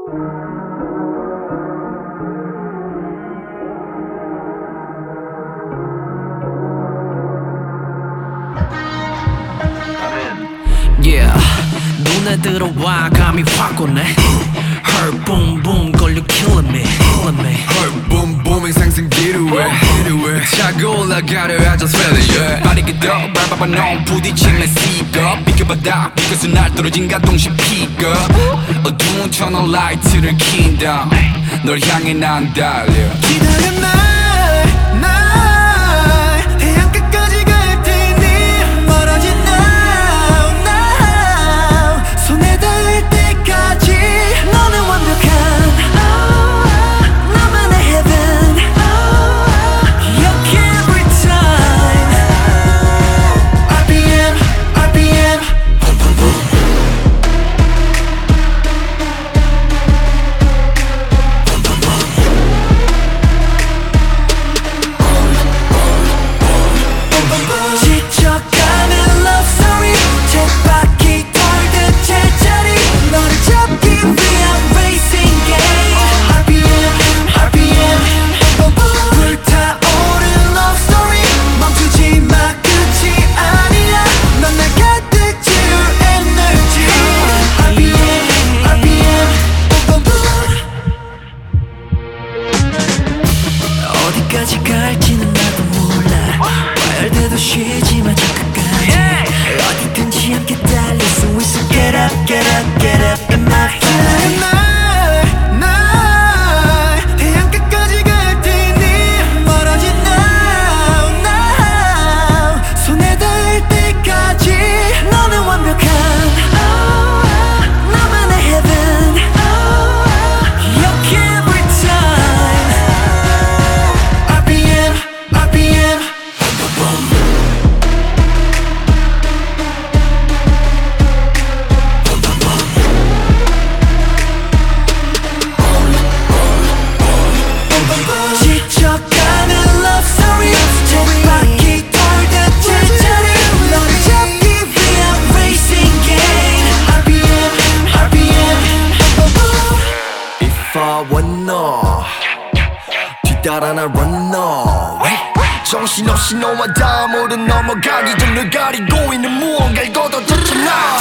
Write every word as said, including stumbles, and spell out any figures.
Yeah, 눈에 들어와 감이 확 오네. Her boom boom 걸려 killing me, killing me. Her boom booming 생생 기루에 차고 올라가려 I just feel it yeah. 빠르게 더 밟아봐 넌 부딪히면 C가 비켜봐다 비켜서 날 떨어진가 동시에 피가 어두운 터널 라이트를 킨다 널 향해 난 달려 기다려 날, 날 해안가까지 갈 테니 멀어진 now, now 손에 닿을 때까지 너는 완벽한 나만의 heaven 기억해 every time 알피엠, 알피엠 지쳐가는 love story 쳇바퀴 돌듯 제자리 너를 잡기 위한 racing game 알피엠 알피엠 불타오른 love story 멈추지 마 끝이 아니야 넌 날 가득 채울 energy 알피엠 알피엠 어디까지 갈지는 나도 몰라 봐야 돼도 쉬지마 저 끝까지 어디든지 함께 달릴 수 있어 Get up, get up, get up in my flight 날, 날 해안가까지 갈 테니 멀어진 now, now 손에 닿을 때까지 너는 완벽한 나만의 heaven 기억해 every time 알피엠, 알피엠 지쳐가는 love story 쳇바퀴 돌듯 제자리 너를 잡기 위한 racing game 알피엠, 알피엠 If I were 너 뒤따라 날 run away 정신없이 너와 다 모른 넘어가기 전 널 가리고 있는 무언가를 걷어줬잖아